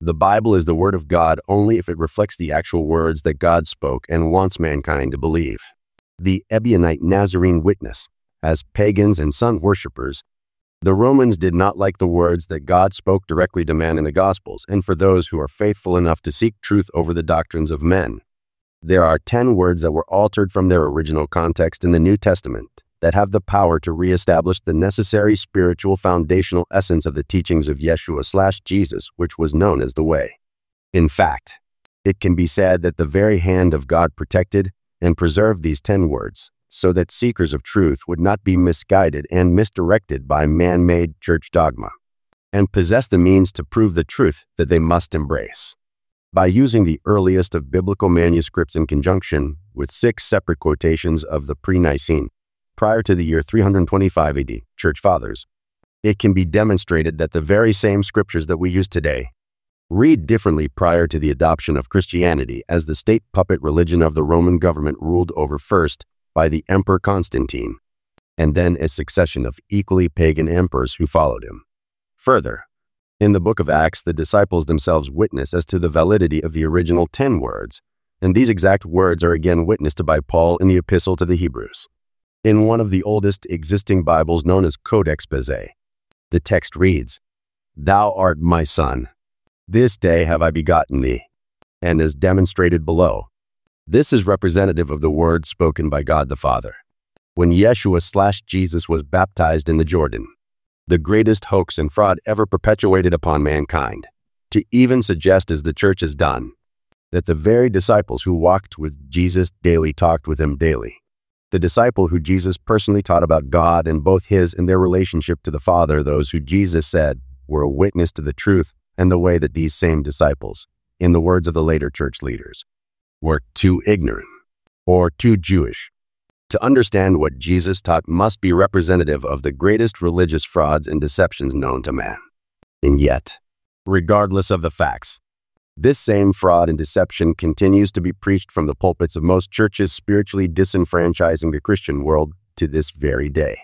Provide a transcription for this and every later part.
The Bible is the Word of God only if it reflects the actual words that God spoke and wants mankind to believe. The Ebionite Nazarene witness, as pagans and sun worshippers, the Romans did not like the words that God spoke directly to man in the Gospels, and for those who are faithful enough to seek truth over the doctrines of men. There are 10 words that were altered from their original context in the New Testament that have the power to reestablish the necessary spiritual foundational essence of the teachings of Yeshua/Jesus, which was known as the Way. In fact, it can be said that the very hand of God protected and preserved these 10 words, so that seekers of truth would not be misguided and misdirected by man-made church dogma, and possess the means to prove the truth that they must embrace. By using the earliest of biblical manuscripts in conjunction with 6 separate quotations of the pre-Nicene, prior to the year 325 AD, Church Fathers, it can be demonstrated that the very same scriptures that we use today read differently prior to the adoption of Christianity as the state puppet religion of the Roman government ruled over first by the Emperor Constantine, and then a succession of equally pagan emperors who followed him. Further, in the book of Acts, the disciples themselves witness as to the validity of the original 10 words, and these exact words are again witnessed by Paul in the Epistle to the Hebrews. In one of the oldest existing Bibles known as Codex Bezae, the text reads, "Thou art my son. This day have I begotten thee," and is demonstrated below. This is representative of the words spoken by God the Father when Yeshua/Jesus was baptized in the Jordan, the greatest hoax and fraud ever perpetuated upon mankind, to even suggest, as the church has done, that the very disciples who walked with Jesus daily talked with him daily. The disciple who Jesus personally taught about God and both his and their relationship to the Father, those who Jesus said were a witness to the truth and the way, that these same disciples, in the words of the later church leaders, were too ignorant or too Jewish to understand what Jesus taught must be representative of the greatest religious frauds and deceptions known to man. And yet, regardless of the facts, this same fraud and deception continues to be preached from the pulpits of most churches, spiritually disenfranchising the Christian world to this very day.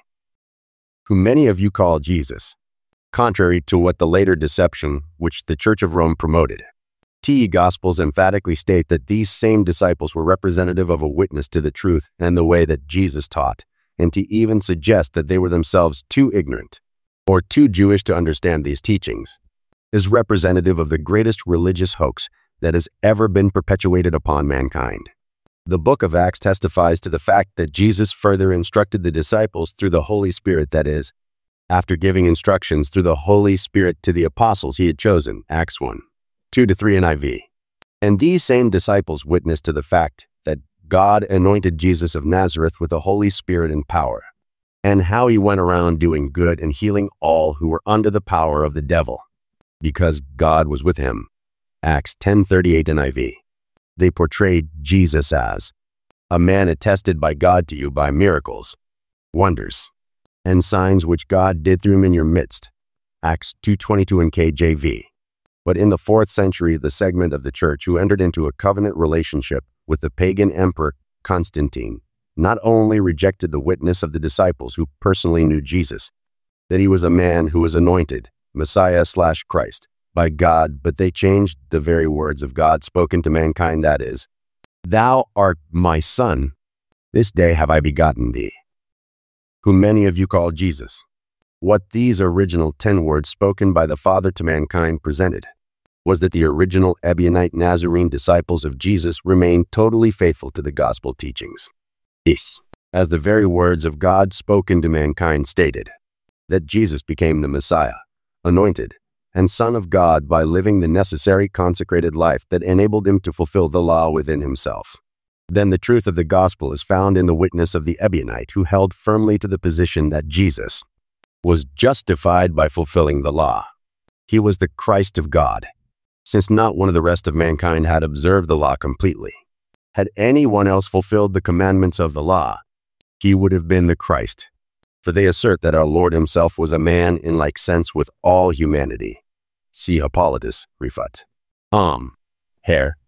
Who many of you call Jesus, contrary to what the later deception which the Church of Rome promoted. TE Gospels emphatically state that these same disciples were representative of a witness to the truth and the way that Jesus taught, and to even suggest that they were themselves too ignorant or too Jewish to understand these teachings is representative of the greatest religious hoax that has ever been perpetuated upon mankind. The book of Acts testifies to the fact that Jesus further instructed the disciples through the Holy Spirit, that is, after giving instructions through the Holy Spirit to the apostles he had chosen, Acts 1. 2-3 NIV. And these same disciples witnessed to the fact that God anointed Jesus of Nazareth with the Holy Spirit and power, and how he went around doing good and healing all who were under the power of the devil, because God was with him. Acts 10:38 NIV. They portrayed Jesus as a man attested by God to you by miracles, wonders, and signs which God did through him in your midst. Acts 2:22 in KJV. But in the 4th century, the segment of the church who entered into a covenant relationship with the pagan emperor Constantine not only rejected the witness of the disciples who personally knew Jesus, that he was a man who was anointed, Messiah/Christ, by God, but they changed the very words of God spoken to mankind, that is, "Thou art my son, this day have I begotten thee," whom many of you call Jesus. What these original 10 words spoken by the Father to mankind presented was that the original Ebionite Nazarene disciples of Jesus remained totally faithful to the gospel teachings. As the very words of God spoken to mankind stated, that Jesus became the Messiah, anointed, and Son of God by living the necessary consecrated life that enabled him to fulfill the law within himself. Then the truth of the gospel is found in the witness of the Ebionite who held firmly to the position that Jesus was justified by fulfilling the law. He was the Christ of God, since not one of the rest of mankind had observed the law completely. Had anyone else fulfilled the commandments of the law, he would have been the Christ. For they assert that our Lord himself was a man in like sense with all humanity. See Hippolytus, Refut. Hare,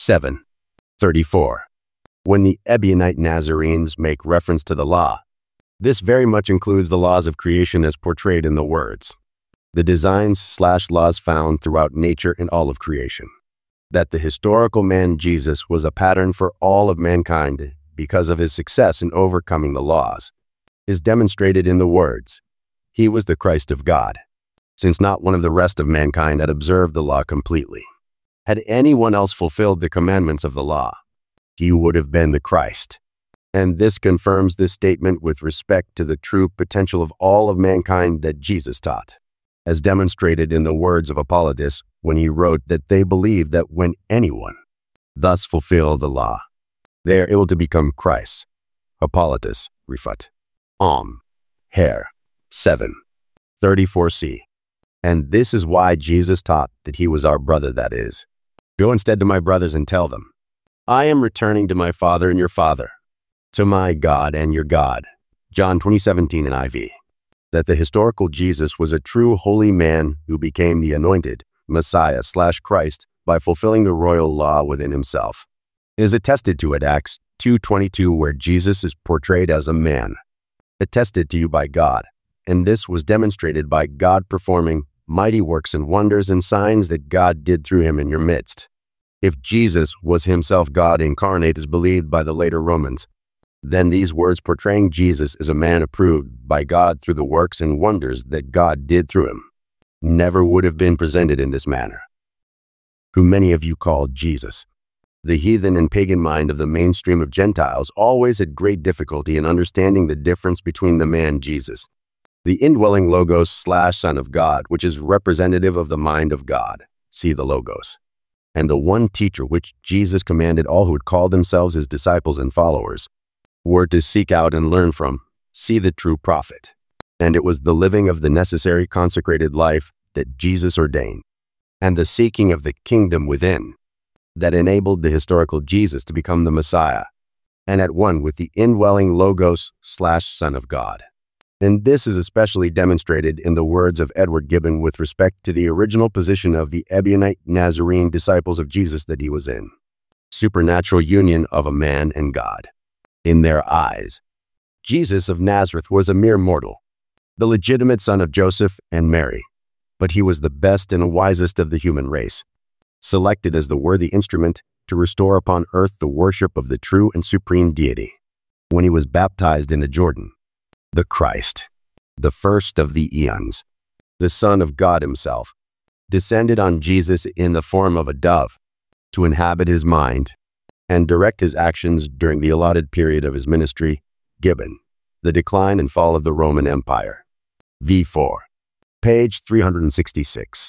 7:34. When the Ebionite Nazarenes make reference to the law, this very much includes the laws of creation as portrayed in the words, the designs/laws found throughout nature and all of creation. That the historical man Jesus was a pattern for all of mankind because of his success in overcoming the laws is demonstrated in the words, "He was the Christ of God," since not one of the rest of mankind had observed the law completely. Had anyone else fulfilled the commandments of the law, he would have been the Christ. And this confirms this statement with respect to the true potential of all of mankind that Jesus taught, as demonstrated in the words of Apollodotus when he wrote that they believe that when anyone thus fulfill the law, they are able to become Christ. Apollodotus, refut. Hair 7:34c. And this is why Jesus taught that he was our brother, that is, "Go instead to my brothers and tell them, I am returning to my Father and your Father, to my God and your God." John 20:17 in IV. That the historical Jesus was a true holy man who became the anointed Messiah/Christ by fulfilling the royal law within himself is attested to at Acts 2:22, where Jesus is portrayed as a man, attested to you by God, and this was demonstrated by God performing mighty works and wonders and signs that God did through him in your midst. If Jesus was himself God incarnate as believed by the later Romans, then these words portraying Jesus as a man approved by God through the works and wonders that God did through him never would have been presented in this manner. Who many of you called Jesus. The heathen and pagan mind of the mainstream of Gentiles always had great difficulty in understanding the difference between the man Jesus, the indwelling Logos/Son of God, which is representative of the mind of God, see the Logos, and the one teacher which Jesus commanded all who would call themselves his disciples and followers were to seek out and learn from, see the true prophet. And it was the living of the necessary consecrated life that Jesus ordained, and the seeking of the kingdom within, that enabled the historical Jesus to become the Messiah, and at one with the indwelling Logos/Son of God. And this is especially demonstrated in the words of Edward Gibbon with respect to the original position of the Ebionite Nazarene disciples of Jesus that he was in. Supernatural union of a man and God. In their eyes, Jesus of Nazareth was a mere mortal, the legitimate son of Joseph and Mary, but he was the best and wisest of the human race, selected as the worthy instrument to restore upon earth the worship of the true and supreme deity. When he was baptized in the Jordan, the Christ, the first of the eons, the Son of God himself, descended on Jesus in the form of a dove to inhabit his mind and direct his actions during the allotted period of his ministry. Gibbon, The Decline and Fall of the Roman Empire. V4. Page 366.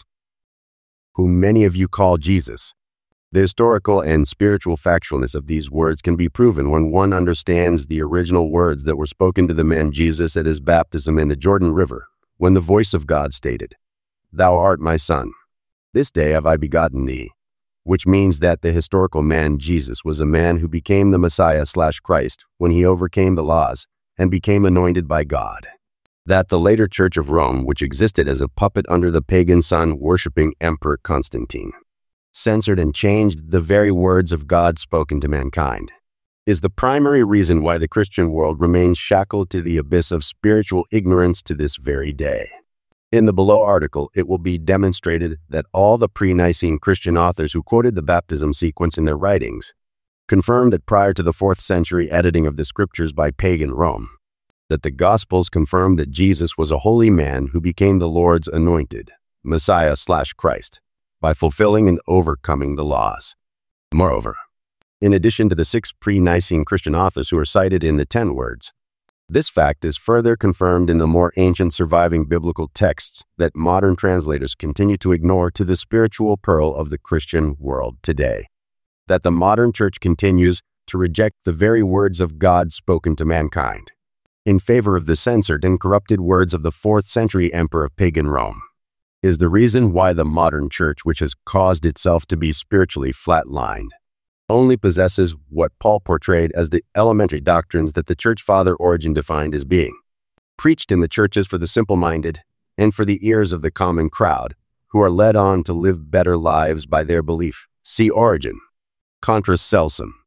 Whom many of you call Jesus. The historical and spiritual factualness of these words can be proven when one understands the original words that were spoken to the man Jesus at his baptism in the Jordan River, when the voice of God stated, "Thou art my son. This day have I begotten thee," which means that the historical man Jesus was a man who became the Messiah/Christ when he overcame the laws and became anointed by God. That the later Church of Rome, which existed as a puppet under the pagan sun-worshipping Emperor Constantine, censored and changed the very words of God spoken to mankind, is the primary reason why the Christian world remains shackled to the abyss of spiritual ignorance to this very day. In the below article, it will be demonstrated that all the pre-Nicene Christian authors who quoted the baptism sequence in their writings confirmed that prior to the 4th century editing of the scriptures by pagan Rome, that the Gospels confirmed that Jesus was a holy man who became the Lord's anointed Messiah/Christ by fulfilling and overcoming the laws. Moreover, in addition to the 6 pre-Nicene Christian authors who are cited in the 10 words, this fact is further confirmed in the more ancient surviving biblical texts that modern translators continue to ignore to the spiritual pearl of the Christian world today. That the modern church continues to reject the very words of God spoken to mankind in favor of the censored and corrupted words of the 4th century emperor of pagan Rome is the reason why the modern church, which has caused itself to be spiritually flatlined, only possesses what Paul portrayed as the elementary doctrines that the church father Origen defined as being preached in the churches for the simple-minded and for the ears of the common crowd who are led on to live better lives by their belief. See Origen. Contra Celsum.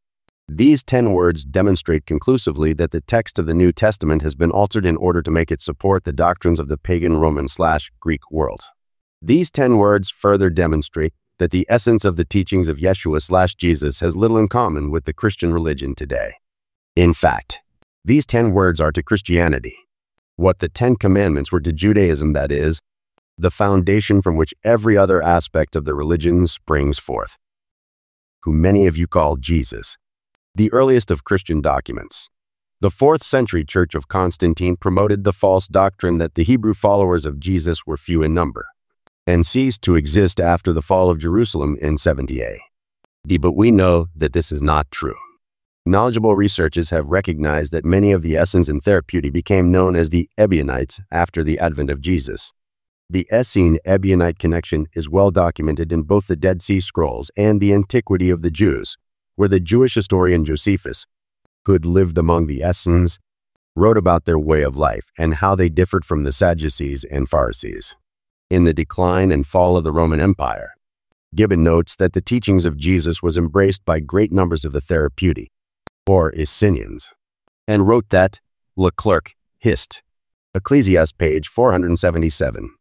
These 10 words demonstrate conclusively that the text of the New Testament has been altered in order to make it support the doctrines of the pagan Roman/Greek world. These 10 words further demonstrate that the essence of the teachings of Yeshua/Jesus has little in common with the Christian religion today. In fact, these 10 words are to Christianity what the 10 Commandments were to Judaism, that is, the foundation from which every other aspect of the religion springs forth. Who many of you call Jesus. The earliest of Christian documents. The 4th century Church of Constantine promoted the false doctrine that the Hebrew followers of Jesus were few in number, and ceased to exist after the fall of Jerusalem in 70 AD. But we know that this is not true. Knowledgeable researchers have recognized that many of the Essenes and Therapeutae became known as the Ebionites after the advent of Jesus. The Essene-Ebionite connection is well documented in both the Dead Sea Scrolls and the Antiquity of the Jews, where the Jewish historian Josephus, who had lived among the Essenes, wrote about their way of life and how they differed from the Sadducees and Pharisees. In The Decline and Fall of the Roman Empire, Gibbon notes that the teachings of Jesus was embraced by great numbers of the Therapeutae, or Essenians, and wrote that Leclerc, Hist. Ecclesiastes, page 477,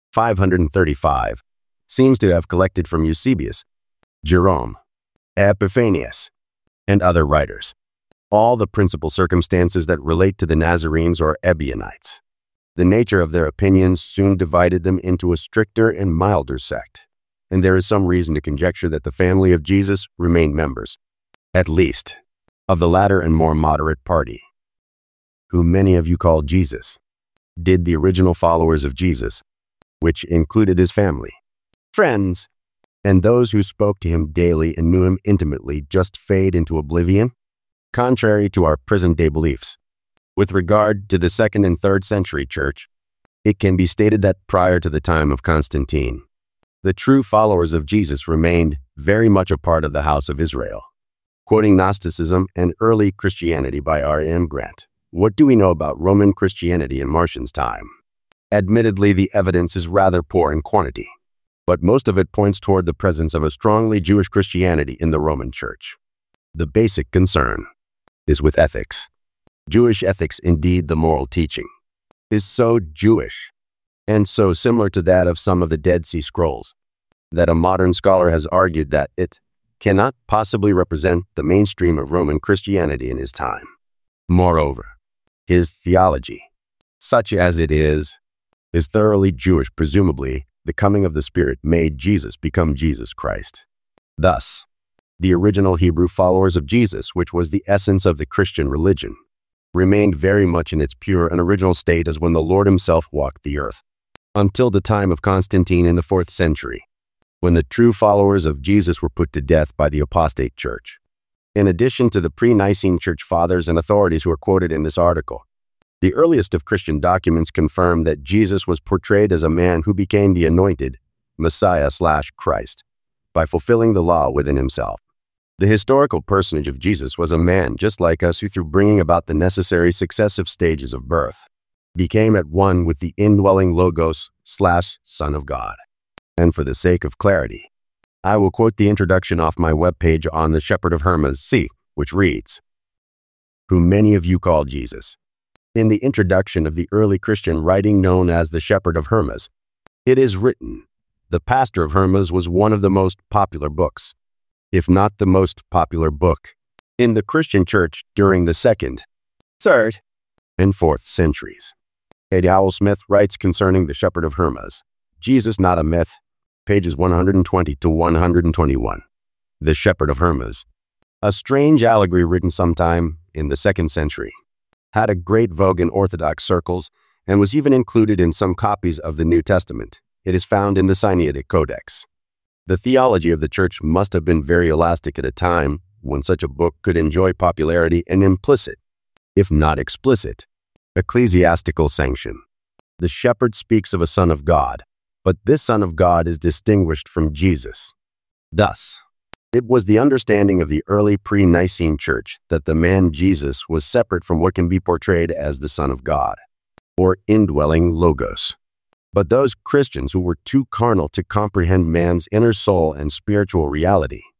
535, seems to have collected from Eusebius, Jerome, Epiphanius, and other writers all the principal circumstances that relate to the Nazarenes or Ebionites. The nature of their opinions soon divided them into a stricter and milder sect, and there is some reason to conjecture that the family of Jesus remained members, at least, of the latter and more moderate party. Who many of you call Jesus. Did the original followers of Jesus, which included his family, friends, and those who spoke to him daily and knew him intimately, just fade into oblivion? Contrary to our present-day beliefs, with regard to the 2nd and 3rd century church, it can be stated that prior to the time of Constantine, the true followers of Jesus remained very much a part of the house of Israel. Quoting Gnosticism and Early Christianity by R.M. Grant, what do we know about Roman Christianity in Marcion's time? Admittedly, the evidence is rather poor in quantity, but most of it points toward the presence of a strongly Jewish Christianity in the Roman Church. The basic concern is with ethics. Jewish ethics, indeed the moral teaching, is so Jewish and so similar to that of some of the Dead Sea Scrolls that a modern scholar has argued that it cannot possibly represent the mainstream of Roman Christianity in his time. Moreover, his theology, such as it is thoroughly Jewish. Presumably, the coming of the Spirit made Jesus become Jesus Christ. Thus, the original Hebrew followers of Jesus, which was the essence of the Christian religion, remained very much in its pure and original state as when the Lord himself walked the earth, until the time of Constantine in the 4th century, when the true followers of Jesus were put to death by the apostate church. In addition to the pre-Nicene church fathers and authorities who are quoted in this article, the earliest of Christian documents confirm that Jesus was portrayed as a man who became the anointed Messiah/Christ by fulfilling the law within himself. The historical personage of Jesus was a man just like us who, through bringing about the necessary successive stages of birth, became at one with the indwelling Logos/Son of God. And for the sake of clarity, I will quote the introduction off my webpage on the Shepherd of Hermas, C, which reads, "Who many of you call Jesus." In the introduction of the early Christian writing known as the Shepherd of Hermas, it is written, "The Pastor of Hermas was one of the most popular books, if not the most popular book, in the Christian church during the 2nd, 3rd, and 4th centuries." A. Howell Smith writes concerning the Shepherd of Hermas, Jesus Not a Myth, pages 120 to 121. The Shepherd of Hermas, a strange allegory written sometime in the 2nd century, had a great vogue in Orthodox circles and was even included in some copies of the New Testament. It is found in the Sinaitic Codex. The theology of the church must have been very elastic at a time when such a book could enjoy popularity and implicit, if not explicit, ecclesiastical sanction. The shepherd speaks of a Son of God, but this Son of God is distinguished from Jesus. Thus, it was the understanding of the early pre-Nicene church that the man Jesus was separate from what can be portrayed as the Son of God, or indwelling Logos. But those Christians who were too carnal to comprehend man's inner soul and spiritual reality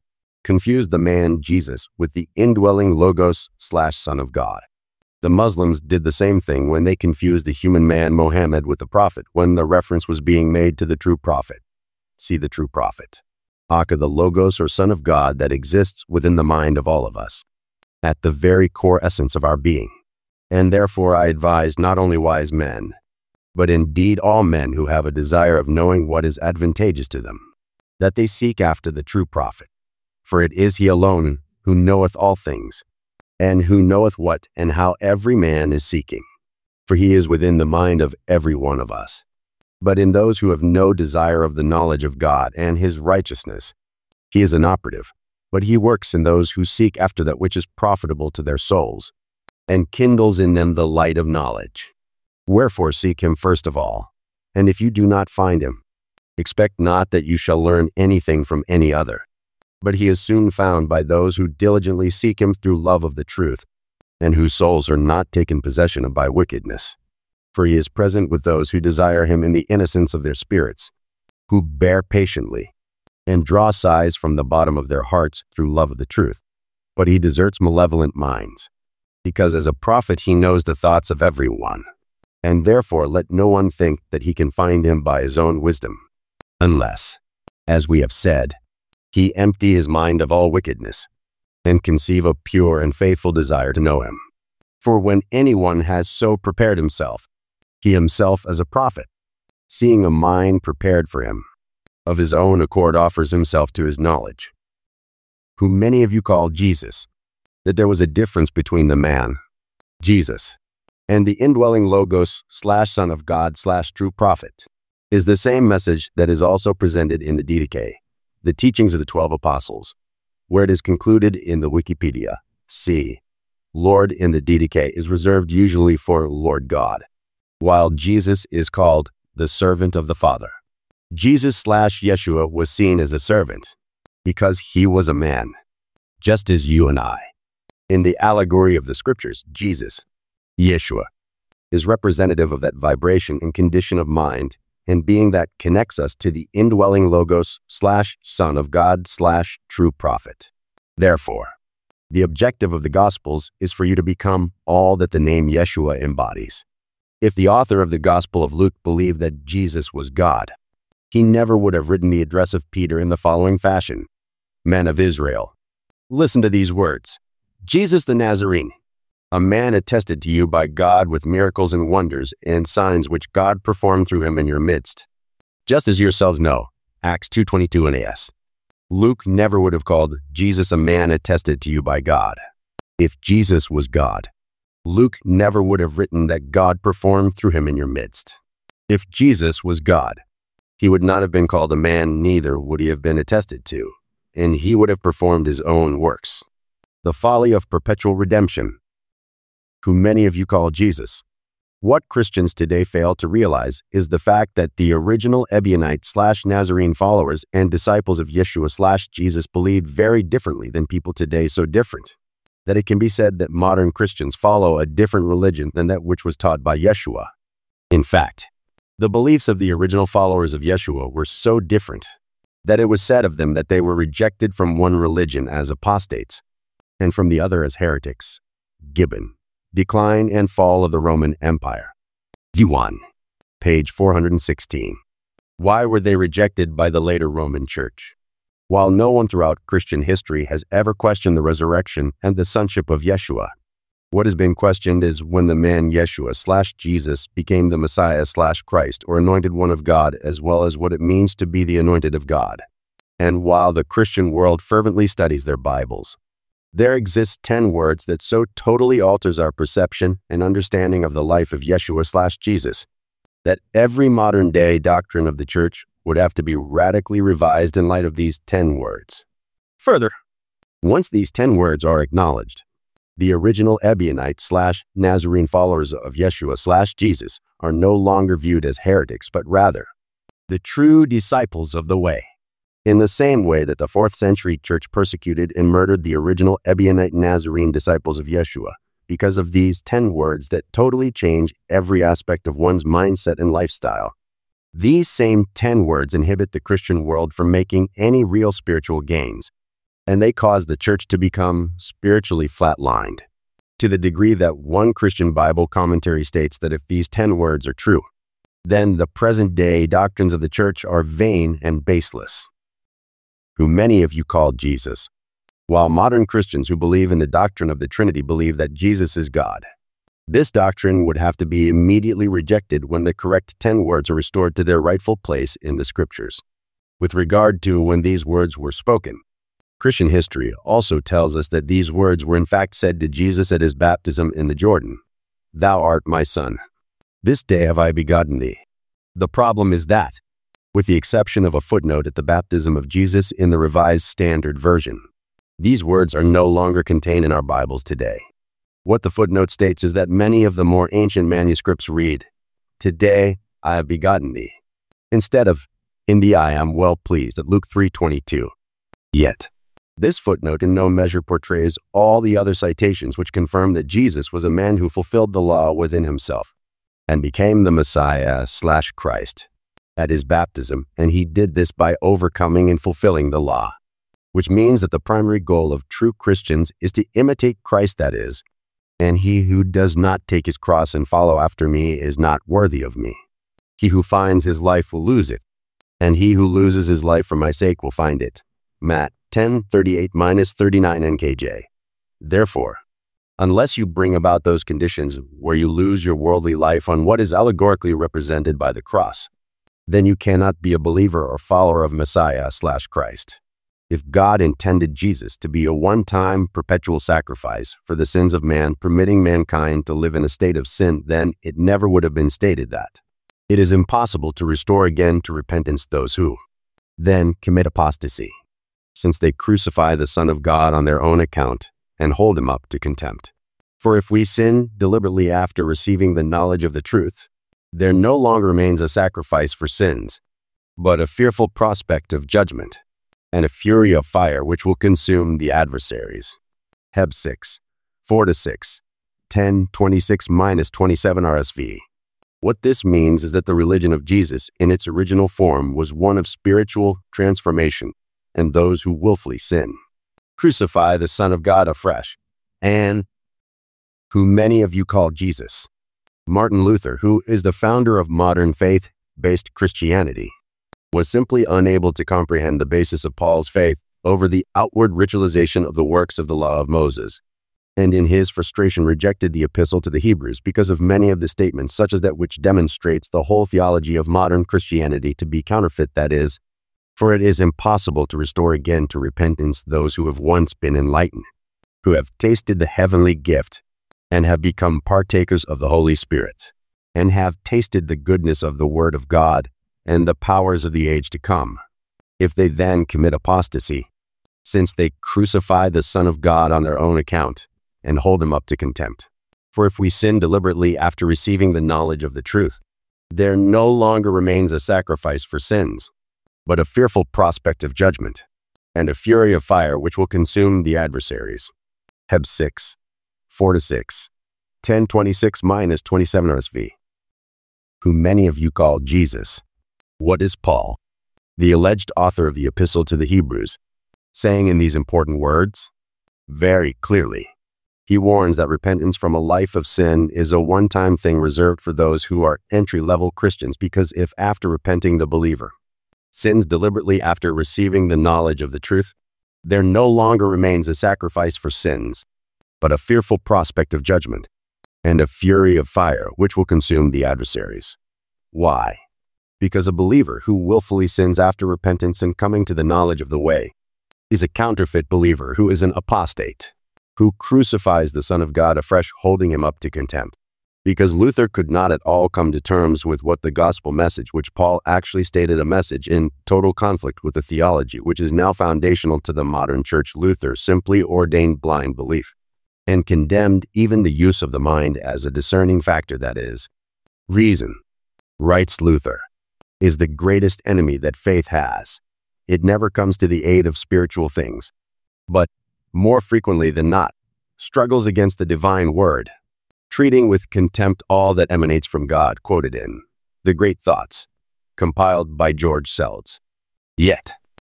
confused the man Jesus with the indwelling Logos/Son of God. The Muslims did the same thing when they confused the human man Muhammad with the prophet when the reference was being made to the true prophet. See the true prophet. Aka, the Logos or Son of God that exists within the mind of all of us, at the very core essence of our being. And therefore I advise not only wise men, but indeed all men who have a desire of knowing what is advantageous to them, that they seek after the true prophet. For it is he alone who knoweth all things, and who knoweth what and how every man is seeking. For he is within the mind of every one of us. But in those who have no desire of the knowledge of God and his righteousness, he is inoperative, but he works in those who seek after that which is profitable to their souls, and kindles in them the light of knowledge. Wherefore seek him first of all, and if you do not find him, expect not that you shall learn anything from any other. But he is soon found by those who diligently seek him through love of the truth, and whose souls are not taken possession of by wickedness. For he is present with those who desire him in the innocence of their spirits, who bear patiently, and draw sighs from the bottom of their hearts through love of the truth. But he deserts malevolent minds, because as a prophet he knows the thoughts of every one, and therefore let no one think that he can find him by his own wisdom, unless, as we have said, he empty his mind of all wickedness, and conceive a pure and faithful desire to know him. For when anyone has so prepared himself, he himself as a prophet, seeing a mind prepared for him, of his own accord offers himself to his knowledge, whom many of you call Jesus, that there was a difference between the man, Jesus, and the indwelling Logos/Son of God/true prophet, is the same message that is also presented in the Didache, the teachings of the 12 apostles, where it is concluded in the Wikipedia. See, Lord in the Didache is reserved usually for Lord God, while Jesus is called the servant of the Father. Jesus/Yeshua was seen as a servant because he was a man, just as you and I. In the allegory of the scriptures, Jesus, Yeshua, is representative of that vibration and condition of mind and being that connects us to the indwelling Logos/Son of God/true prophet. Therefore, the objective of the Gospels is for you to become all that the name Yeshua embodies. If the author of the Gospel of Luke believed that Jesus was God, he never would have written the address of Peter in the following fashion. Men of Israel, listen to these words. Jesus the Nazarene, a man attested to you by God with miracles and wonders and signs which God performed through him in your midst. Just as yourselves know, Acts 2:22 NAS. Luke never would have called Jesus a man attested to you by God. If Jesus was God, Luke never would have written that God performed through him in your midst. If Jesus was God, he would not have been called a man, neither would he have been attested to, and he would have performed his own works. The folly of perpetual redemption, who many of you call Jesus. What Christians today fail to realize is the fact that the original Ebionite/Nazarene followers and disciples of Yeshua/Jesus believed very differently than people today so different, that it can be said that modern Christians follow a different religion than that which was taught by Yeshua. In fact, the beliefs of the original followers of Yeshua were so different that it was said of them that they were rejected from one religion as apostates, and from the other as heretics. Gibbon, Decline and Fall of the Roman Empire. V1, page 416. Why were they rejected by the later Roman Church? While no one throughout Christian history has ever questioned the resurrection and the sonship of Yeshua, what has been questioned is when the man Yeshua/Jesus became the Messiah/Christ or anointed one of God, as well as what it means to be the anointed of God. And while the Christian world fervently studies their Bibles, there exist 10 words that so totally alters our perception and understanding of the life of Yeshua/Jesus that every modern-day doctrine of the church would have to be radically revised in light of these 10 words. Further, once these 10 words are acknowledged, the original Ebionite/Nazarene followers of Yeshua/Jesus are no longer viewed as heretics, but rather the true disciples of the way. In the same way that the 4th century church persecuted and murdered the original Ebionite Nazarene disciples of Yeshua, because of these 10 words that totally change every aspect of one's mindset and lifestyle. These same 10 words inhibit the Christian world from making any real spiritual gains, and they caused the church to become spiritually flatlined, to the degree that one Christian Bible commentary states that if these 10 words are true, then the present-day doctrines of the church are vain and baseless, who many of you call Jesus, while modern Christians who believe in the doctrine of the Trinity believe that Jesus is God. This doctrine would have to be immediately rejected when the correct 10 words are restored to their rightful place in the Scriptures. With regard to when these words were spoken, Christian history also tells us that these words were in fact said to Jesus at his baptism in the Jordan. "Thou art my son. This day have I begotten thee." The problem is that, with the exception of a footnote at the baptism of Jesus in the Revised Standard Version, these words are no longer contained in our Bibles today. What the footnote states is that many of the more ancient manuscripts read, "Today I have begotten thee," instead of, "In thee I am well pleased," at Luke 3:22. Yet, this footnote in no measure portrays all the other citations which confirm that Jesus was a man who fulfilled the law within himself and became the Messiah/Christ at his baptism, and he did this by overcoming and fulfilling the law, which means that the primary goal of true Christians is to imitate Christ, that is, "And he who does not take his cross and follow after me is not worthy of me. He who finds his life will lose it, and he who loses his life for my sake will find it." Matt 10:38-39 NKJ. Therefore, unless you bring about those conditions where you lose your worldly life on what is allegorically represented by the cross, then you cannot be a believer or follower of Messiah/Christ. If God intended Jesus to be a one-time perpetual sacrifice for the sins of man, permitting mankind to live in a state of sin, then it never would have been stated that it is impossible to restore again to repentance those who then commit apostasy, since they crucify the Son of God on their own account and hold him up to contempt. For if we sin deliberately after receiving the knowledge of the truth, there no longer remains a sacrifice for sins, but a fearful prospect of judgment, and a fury of fire which will consume the adversaries. Heb 6:4-6, 10:26-27 RSV. What this means is that the religion of Jesus in its original form was one of spiritual transformation, and those who willfully sin crucify the Son of God afresh, and who many of you call Jesus. Martin Luther, who is the founder of modern faith-based Christianity, was simply unable to comprehend the basis of Paul's faith over the outward ritualization of the works of the law of Moses, and in his frustration rejected the epistle to the Hebrews because of many of the statements such as that which demonstrates the whole theology of modern Christianity to be counterfeit, that is, for it is impossible to restore again to repentance those who have once been enlightened, who have tasted the heavenly gift, and have become partakers of the Holy Spirit, and have tasted the goodness of the Word of God and the powers of the age to come, if they then commit apostasy, since they crucify the Son of God on their own account and hold him up to contempt. For if we sin deliberately after receiving the knowledge of the truth, there no longer remains a sacrifice for sins, but a fearful prospect of judgment, and a fury of fire which will consume the adversaries. Heb 6:4-6, 10:26-27 RSV. Who many of you call Jesus. What is Paul, the alleged author of the Epistle to the Hebrews, saying in these important words? Very clearly, he warns that repentance from a life of sin is a one-time thing reserved for those who are entry-level Christians, because if after repenting the believer sins deliberately after receiving the knowledge of the truth, there no longer remains a sacrifice for sins, but a fearful prospect of judgment, and a fury of fire which will consume the adversaries. Why? Because a believer who willfully sins after repentance and coming to the knowledge of the way is a counterfeit believer who is an apostate, who crucifies the Son of God afresh, holding him up to contempt. Because Luther could not at all come to terms with what the gospel message, which Paul actually stated a message in total conflict with the theology which is now foundational to the modern church, Luther simply ordained blind belief, and condemned even the use of the mind as a discerning factor, that is, reason. Writes Luther, is the greatest enemy that faith has. It never comes to the aid of spiritual things, but, more frequently than not, struggles against the divine word, treating with contempt all that emanates from God, quoted in The Great Thoughts, compiled by George Seldes. Yet,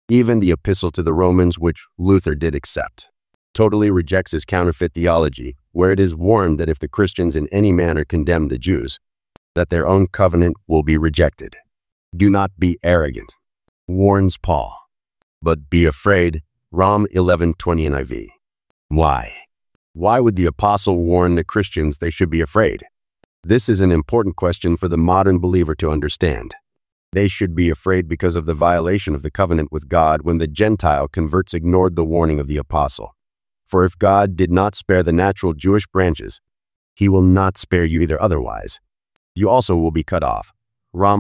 Even the Epistle to the Romans, which Luther did accept, totally rejects his counterfeit theology, where it is warned that if the Christians in any manner condemn the Jews, that their own covenant will be rejected. Do not be arrogant, warns Paul, but be afraid. Rom 11:20 NIV. Why? Why would the apostle warn the Christians they should be afraid? This is an important question for the modern believer to understand. They should be afraid because of the violation of the covenant with God when the Gentile converts ignored the warning of the apostle. For if God did not spare the natural Jewish branches, he will not spare you either otherwise. You also will be cut off. Rom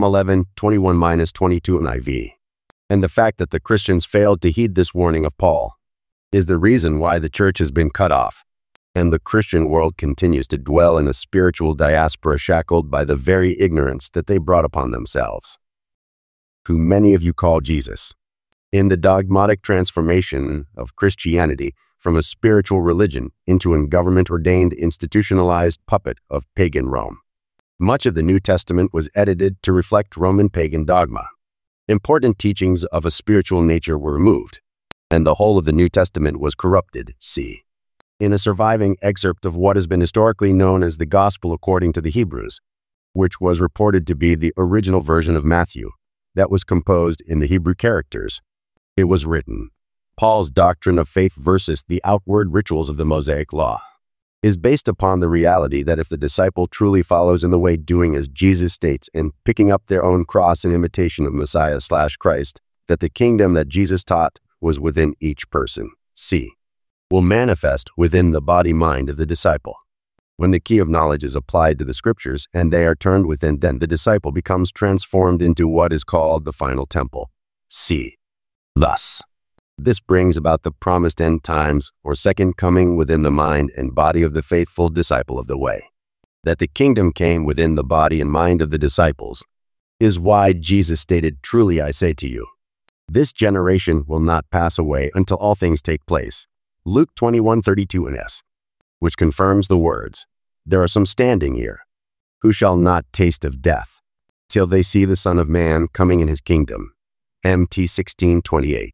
11:21-22 NIV. And the fact that the Christians failed to heed this warning of Paul is the reason why the church has been cut off, and the Christian world continues to dwell in a spiritual diaspora shackled by the very ignorance that they brought upon themselves, who many of you call Jesus. In the dogmatic transformation of Christianity from a spiritual religion into a government-ordained institutionalized puppet of pagan Rome, much of the New Testament was edited to reflect Roman pagan dogma. Important teachings of a spiritual nature were removed, and the whole of the New Testament was corrupted. See, in a surviving excerpt of what has been historically known as the Gospel according to the Hebrews, which was reported to be the original version of Matthew, that was composed in the Hebrew characters, it was written, Paul's doctrine of faith versus the outward rituals of the Mosaic Law is based upon the reality that if the disciple truly follows in the way doing as Jesus states and picking up their own cross in imitation of Messiah/Christ, that the kingdom that Jesus taught was within each person, see, will manifest within the body-mind of the disciple. When the key of knowledge is applied to the scriptures and they are turned within, then the disciple becomes transformed into what is called the final temple. See, thus, this brings about the promised end times or second coming within the mind and body of the faithful disciple of the way. That the kingdom came within the body and mind of the disciples is why Jesus stated, truly I say to you, this generation will not pass away until all things take place. Luke 21:32 NS, which confirms the words, there are some standing here, who shall not taste of death, till they see the Son of Man coming in his kingdom. MT 16:28.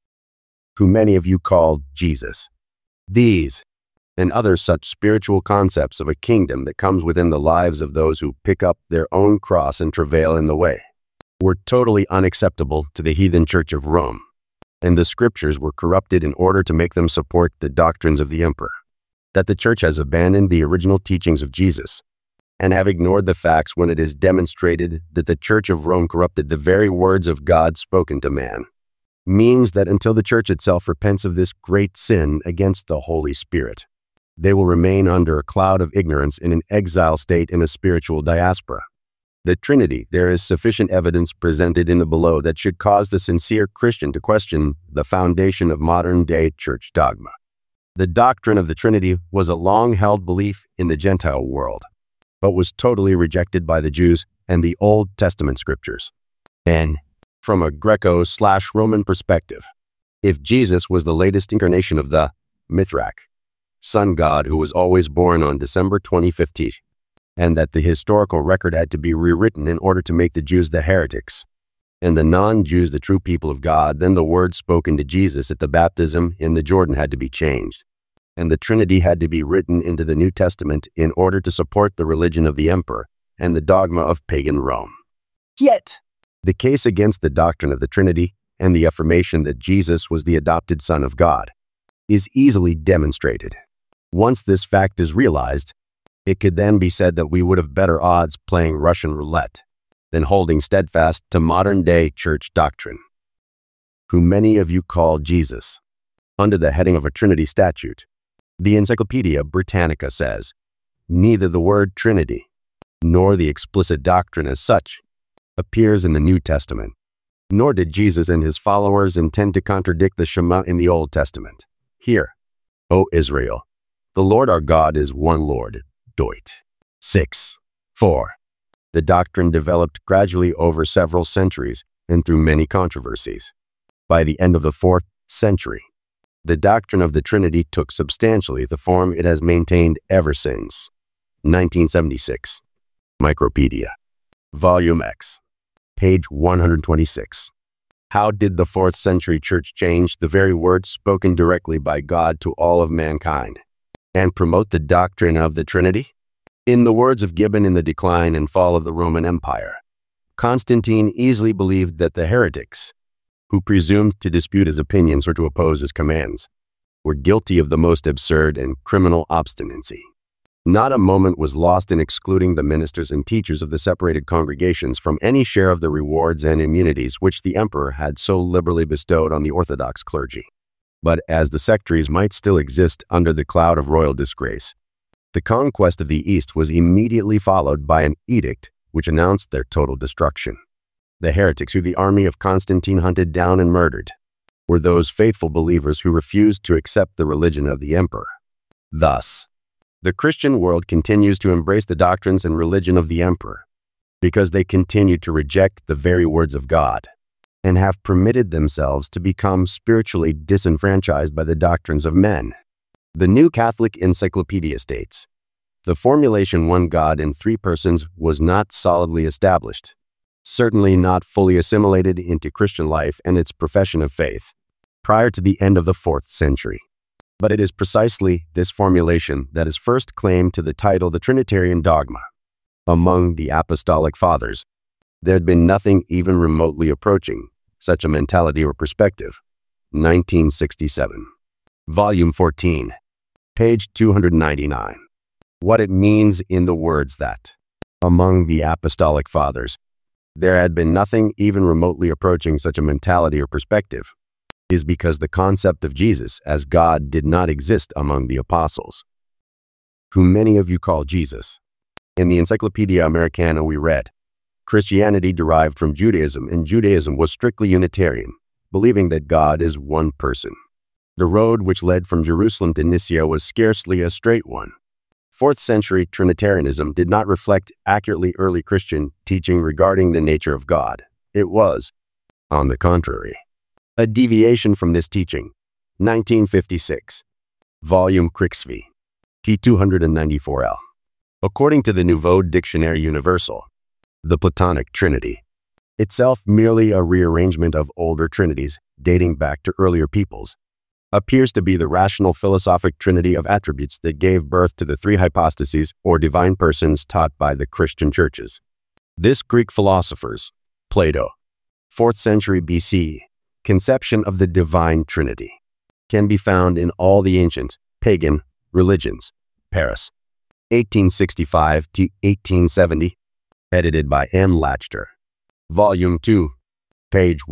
Who many of you call Jesus. These and other such spiritual concepts of a kingdom that comes within the lives of those who pick up their own cross and travail in the way were totally unacceptable to the heathen church of Rome, and the scriptures were corrupted in order to make them support the doctrines of the emperor. That the church has abandoned the original teachings of Jesus and have ignored the facts when it is demonstrated that the church of Rome corrupted the very words of God spoken to man, means that until the church itself repents of this great sin against the Holy Spirit, they will remain under a cloud of ignorance in an exile state in a spiritual diaspora. The Trinity, there is sufficient evidence presented in the below that should cause the sincere Christian to question the foundation of modern-day church dogma. The doctrine of the Trinity was a long-held belief in the Gentile world, but was totally rejected by the Jews and the Old Testament scriptures. And from a Greco/Roman perspective, if Jesus was the latest incarnation of the Mithrak, sun god who was always born on December 25th, and that the historical record had to be rewritten in order to make the Jews the heretics, and the non-Jews the true people of God, then the words spoken to Jesus at the baptism in the Jordan had to be changed, and the Trinity had to be written into the New Testament in order to support the religion of the emperor and the dogma of pagan Rome. Yet, the case against the doctrine of the Trinity and the affirmation that Jesus was the adopted Son of God is easily demonstrated. Once this fact is realized, it could then be said that we would have better odds playing Russian roulette than holding steadfast to modern-day church doctrine, who many of you call Jesus, under the heading of a Trinity statute. The Encyclopedia Britannica says, neither the word Trinity nor the explicit doctrine as such appears in the New Testament, nor did Jesus and his followers intend to contradict the Shema in the Old Testament. Hear, O Israel, the Lord our God is one Lord. Deut. 6:4. The doctrine developed gradually over several centuries and through many controversies. By the end of the 4th century, the doctrine of the Trinity took substantially the form it has maintained ever since. 1976. Micropedia. Volume X. Page 126. How did the 4th century church change the very words spoken directly by God to all of mankind and promote the doctrine of the Trinity? In the words of Gibbon in The Decline and Fall of the Roman Empire, Constantine easily believed that the heretics, who presumed to dispute his opinions or to oppose his commands, were guilty of the most absurd and criminal obstinacy. Not a moment was lost in excluding the ministers and teachers of the separated congregations from any share of the rewards and immunities which the emperor had so liberally bestowed on the Orthodox clergy. But as the sectaries might still exist under the cloud of royal disgrace, the conquest of the East was immediately followed by an edict which announced their total destruction. The heretics who the army of Constantine hunted down and murdered were those faithful believers who refused to accept the religion of the emperor. Thus, the Christian world continues to embrace the doctrines and religion of the emperor because they continue to reject the very words of God and have permitted themselves to become spiritually disenfranchised by the doctrines of men. The New Catholic Encyclopedia states, "The formulation one God in three persons was not solidly established, certainly not fully assimilated into Christian life and its profession of faith, prior to the end of the 4th century. But it is precisely this formulation that is first claimed to the title the Trinitarian dogma. Among the Apostolic Fathers, there had been nothing even remotely approaching such a mentality or perspective." 1967. Volume 14, page 299. What it means in the words that, among the Apostolic Fathers, there had been nothing even remotely approaching such a mentality or perspective, is because the concept of Jesus as God did not exist among the apostles, whom many of you call Jesus. In the Encyclopedia Americana we read, Christianity derived from Judaism, and Judaism was strictly Unitarian, believing that God is one person. The road which led from Jerusalem to Nicaea was scarcely a straight one. 4th century Trinitarianism did not reflect accurately early Christian teaching regarding the nature of God. It was, on the contrary, a deviation from this teaching. 1956. Volume Crixvi, P294L. According to the Nouveau Dictionnaire Universal, the Platonic Trinity, itself merely a rearrangement of older trinities dating back to earlier peoples, appears to be the rational philosophic trinity of attributes that gave birth to the three hypostases or divine persons taught by the Christian churches. This Greek philosopher's, Plato, 4th century BC, conception of the divine trinity can be found in all the ancient pagan religions. Paris, 1865 to 1870, edited by M. Lachter. Volume 2, page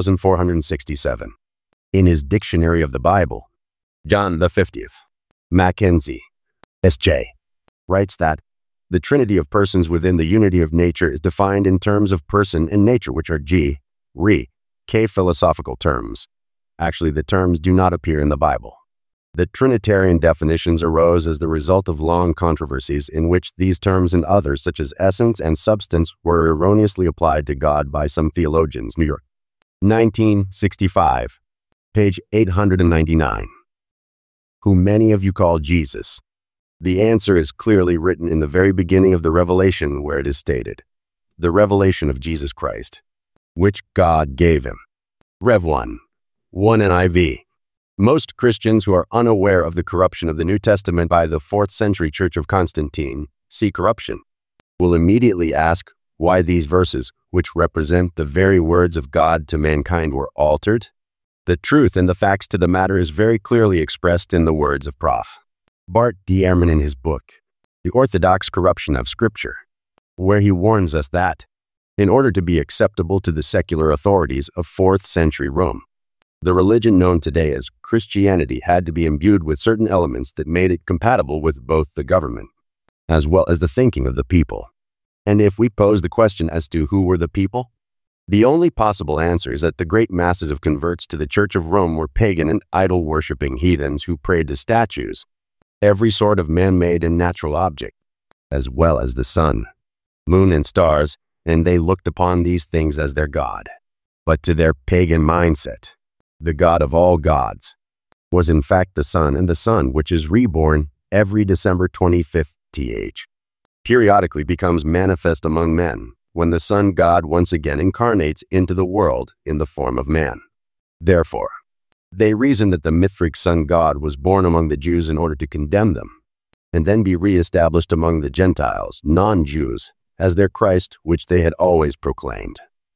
1467. In his Dictionary of the Bible, John the 50th, Mackenzie, S.J., writes that the trinity of persons within the unity of nature is defined in terms of person and nature, which are G, Re, K philosophical terms. Actually, the terms do not appear in the Bible. The Trinitarian definitions arose as the result of long controversies in which these terms and others, such as essence and substance, were erroneously applied to God by some theologians. New York, 1965, page 899. Whom many of you call Jesus. The answer is clearly written in the very beginning of the Revelation, where it is stated, the revelation of Jesus Christ, which God gave him. Rev 1 NIV. Most Christians who are unaware of the corruption of the New Testament by the 4th century Church of Constantine, see corruption, will immediately ask why these verses, which represent the very words of God to mankind, were altered. The truth and the facts to the matter is very clearly expressed in the words of Prof. Bart D. Ehrman in his book, The Orthodox Corruption of Scripture, where he warns us that, in order to be acceptable to the secular authorities of 4th century Rome, the religion known today as Christianity had to be imbued with certain elements that made it compatible with both the government, as well as the thinking of the people. And if we pose the question as to who were the people, the only possible answer is that the great masses of converts to the Church of Rome were pagan and idol-worshipping heathens who prayed to statues, every sort of man-made and natural object, as well as the sun, moon, and stars, and they looked upon these things as their God. But to their pagan mindset, the God of all gods was in fact the sun, and the sun, which is reborn every December 25th th, periodically becomes manifest among men, when the Son God once again incarnates into the world in the form of man. Therefore, they reason that the Mithric Son God was born among the Jews in order to condemn them, and then be re-established among the Gentiles, non-Jews, as their Christ which they had always proclaimed.